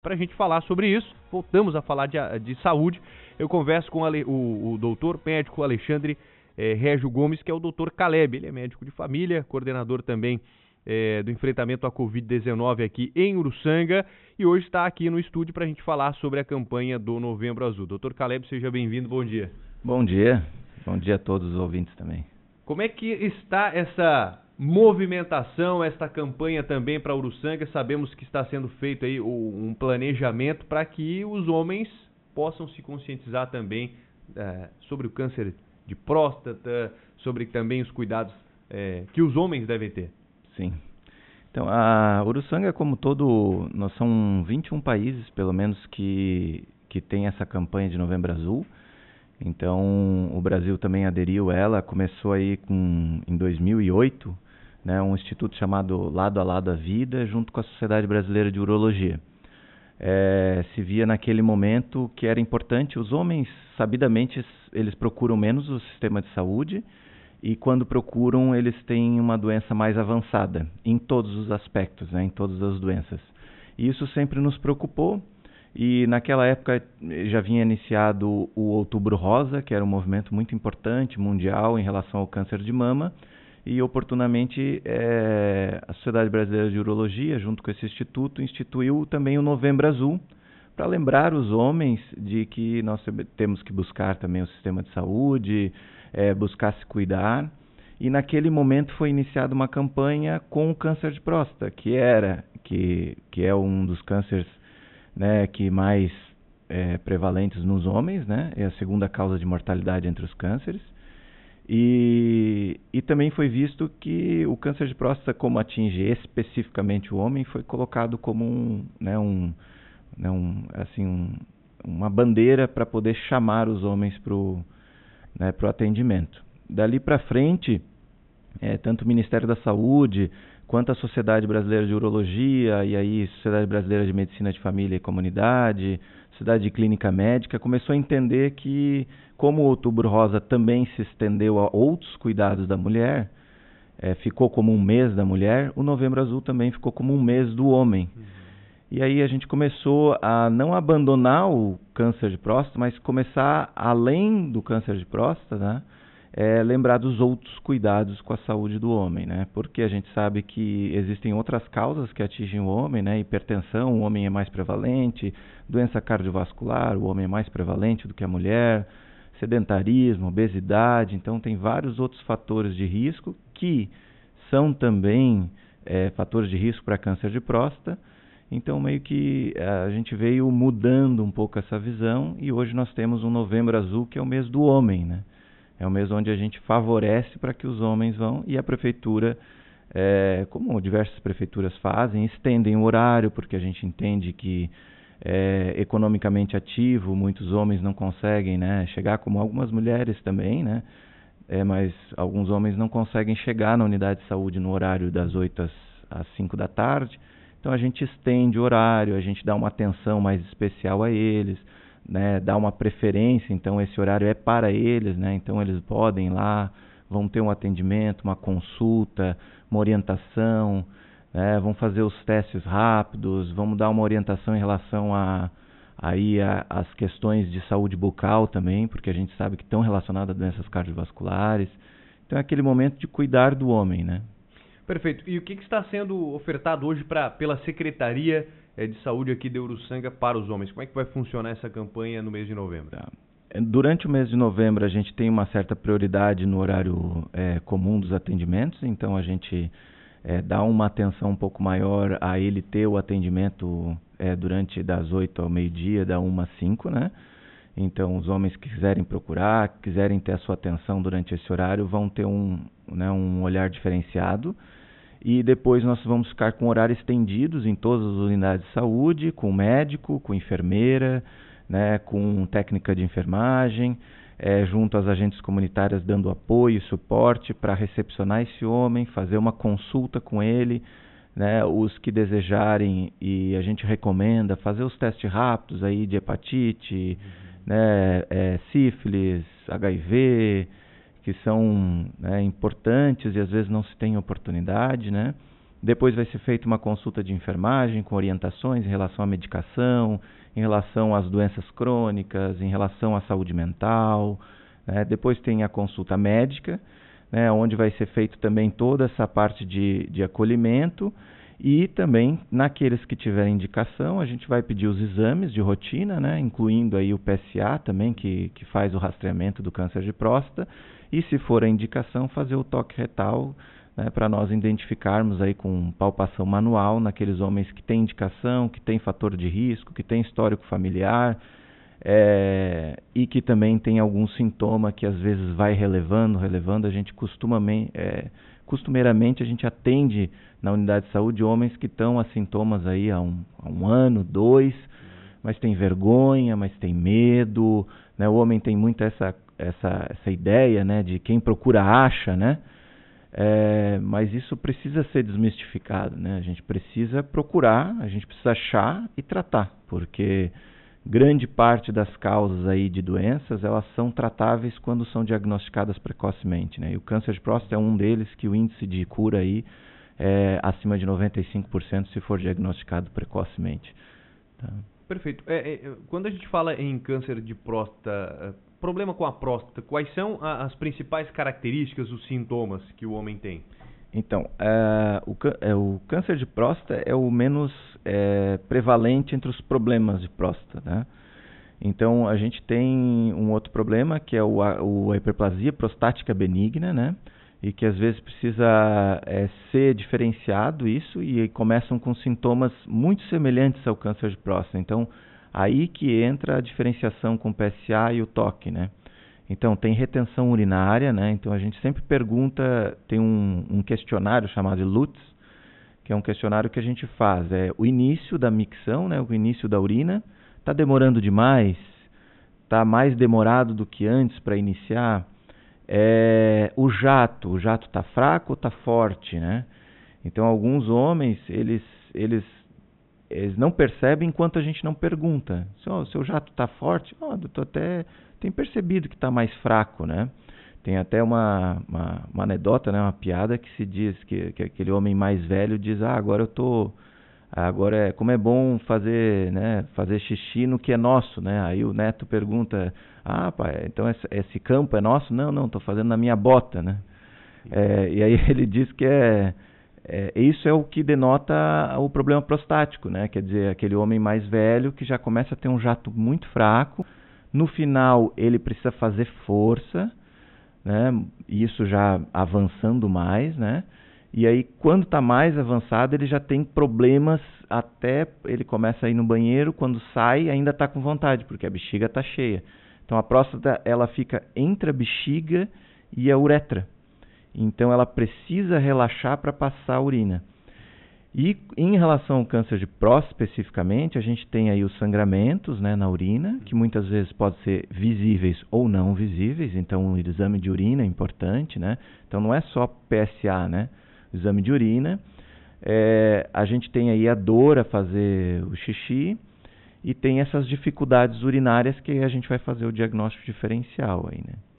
Para a gente falar sobre isso, voltamos a falar de saúde. Eu converso com o doutor médico Alexandre Régio Gomes, que é o doutor Caleb. Ele é médico de família, coordenador também do enfrentamento à Covid-19 aqui em Uruçanga, e hoje está aqui no estúdio para a gente falar sobre a campanha do Novembro Azul. Doutor Caleb, seja bem-vindo, bom dia. Bom dia a todos os ouvintes também. Como é que está essa movimentação, esta campanha também para Uruçanga? Sabemos que está sendo feito aí um planejamento para que os homens possam se conscientizar também sobre o câncer de próstata, sobre também os cuidados que os homens devem ter. Sim. Então, a Uruçanga, como todo, nós são 21 países, pelo menos, que tem essa campanha de Novembro Azul. Então, o Brasil também aderiu a ela, começou aí em 2008, né, um instituto chamado Lado a Lado à Vida, junto com a Sociedade Brasileira de Urologia. Se via naquele momento que era importante, os homens, sabidamente, eles procuram menos o sistema de saúde, e quando procuram, eles têm uma doença mais avançada, em todos os aspectos, né, em todas as doenças. E isso sempre nos preocupou. E naquela época já vinha iniciado o Outubro Rosa, que era um movimento muito importante, mundial, em relação ao câncer de mama. E oportunamente a Sociedade Brasileira de Urologia, junto com esse instituto, instituiu também o Novembro Azul, para lembrar os homens de que nós temos que buscar também o sistema de saúde, buscar se cuidar. E naquele momento foi iniciada uma campanha com o câncer de próstata, que é um dos cânceres, né, que mais prevalentes nos homens, né, é a segunda causa de mortalidade entre os cânceres, e também foi visto que o câncer de próstata, como atinge especificamente o homem, foi colocado como uma bandeira para poder chamar os homens para o atendimento. Dali para frente, tanto o Ministério da Saúde quanto a Sociedade Brasileira de Urologia, e aí Sociedade Brasileira de Medicina de Família e Comunidade, Sociedade de Clínica Médica, começou a entender que, como o Outubro Rosa também se estendeu a outros cuidados da mulher, ficou como um mês da mulher, o Novembro Azul também ficou como um mês do homem. E aí a gente começou a não abandonar o câncer de próstata, mas começar, além do câncer de próstata, né, lembrar dos outros cuidados com a saúde do homem, né? Porque a gente sabe que existem outras causas que atingem o homem, né? Hipertensão, o homem é mais prevalente, doença cardiovascular, o homem é mais prevalente do que a mulher, sedentarismo, obesidade, então tem vários outros fatores de risco que são também fatores de risco para câncer de próstata. Então meio que a gente veio mudando um pouco essa visão, e hoje nós temos um Novembro Azul, que é o mês do homem, né? É um mês onde a gente favorece para que os homens vão, e a prefeitura, como diversas prefeituras fazem, estendem o horário, porque a gente entende que economicamente ativo, muitos homens não conseguem, né, chegar, como algumas mulheres também, né, mas alguns homens não conseguem chegar na unidade de saúde no horário das 8 às 5 da tarde. Então a gente estende o horário, a gente dá uma atenção mais especial a eles, né, dá uma preferência, então esse horário é para eles, né, então eles podem ir lá, vão ter um atendimento, uma consulta, uma orientação, né, vão fazer os testes rápidos, vamos dar uma orientação em relação às questões de saúde bucal também, porque a gente sabe que estão relacionadas a doenças cardiovasculares. Então é aquele momento de cuidar do homem, né? Perfeito. E o que está sendo ofertado hoje pela Secretaria de Saúde aqui de Uruçanga para os homens? Como é que vai funcionar essa campanha no mês de novembro? Durante o mês de novembro a gente tem uma certa prioridade no horário comum dos atendimentos, então a gente dá uma atenção um pouco maior a ele ter o atendimento durante das 8 ao meio-dia, da 1 às 5, né? Então os homens que quiserem procurar, quiserem ter a sua atenção durante esse horário, vão ter um olhar diferenciado. E depois nós vamos ficar com horários estendidos em todas as unidades de saúde, com médico, com enfermeira, né, com técnica de enfermagem, junto às agentes comunitárias dando apoio e suporte para recepcionar esse homem, fazer uma consulta com ele, né, os que desejarem, e a gente recomenda fazer os testes rápidos aí de hepatite, né, sífilis, HIV, que são, né, importantes e às vezes não se tem oportunidade, né? Depois vai ser feita uma consulta de enfermagem com orientações em relação à medicação, em relação às doenças crônicas, em relação à saúde mental, né? Depois tem a consulta médica, né, onde vai ser feito também toda essa parte de acolhimento, e também naqueles que tiverem indicação a gente vai pedir os exames de rotina, né, incluindo aí o PSA também, que faz o rastreamento do câncer de próstata, e se for a indicação fazer o toque retal, né, para nós identificarmos aí com palpação manual naqueles homens que têm indicação, que têm fator de risco, que têm histórico familiar, e que também tem algum sintoma que às vezes vai relevando, a gente costumeiramente a gente atende na unidade de saúde homens que estão a sintomas aí há um ano, 2, mas tem vergonha, mas tem medo, né? O homem tem muito essa ideia, né, de quem procura acha, né? Mas isso precisa ser desmistificado, né? A gente precisa procurar, a gente precisa achar e tratar, porque grande parte das causas aí de doenças, elas são tratáveis quando são diagnosticadas precocemente, né? E o câncer de próstata é um deles que o índice de cura aí é acima de 95% se for diagnosticado precocemente. Tá? Perfeito. Quando a gente fala em câncer de próstata, problema com a próstata, quais são as principais características, os sintomas que o homem tem? Então, o câncer de próstata é o menos prevalente entre os problemas de próstata, né? Então, a gente tem um outro problema que é a hiperplasia prostática benigna, né? E que às vezes precisa ser diferenciado isso, e começam com sintomas muito semelhantes ao câncer de próstata. Então, aí que entra a diferenciação com o PSA e o toque, né? Então, tem retenção urinária, né? Então, a gente sempre pergunta, tem um questionário chamado LUTS, que é um questionário que a gente faz. O início da micção, né? O início da urina, está demorando demais? Está mais demorado do que antes para iniciar? O jato está fraco ou está forte, né? Então, alguns homens, eles não percebem enquanto a gente não pergunta. O seu jato está forte? Doutor, até tem percebido que está mais fraco, né? Tem até uma anedota, né? Uma piada que se diz que aquele homem mais velho diz, como é bom fazer xixi no que é nosso, né? Aí o neto pergunta, pai, então esse campo é nosso? Não, estou fazendo na minha bota, né? E aí ele diz que isso é o que denota o problema prostático, né? Quer dizer, aquele homem mais velho que já começa a ter um jato muito fraco, no final ele precisa fazer força, né? Isso já avançando mais, né? E aí, quando está mais avançado, ele já tem problemas, até ele começa a ir no banheiro, quando sai ainda está com vontade, porque a bexiga está cheia. Então, a próstata ela fica entre a bexiga e a uretra. Então, ela precisa relaxar para passar a urina. E em relação ao câncer de próstata, especificamente, a gente tem aí os sangramentos, né, na urina, que muitas vezes podem ser visíveis ou não visíveis. Então, o exame de urina é importante, né? Então, não é só PSA, né? O exame de urina. A gente tem aí a dor a fazer o xixi e tem essas dificuldades urinárias que a gente vai fazer o diagnóstico diferencial aí, né?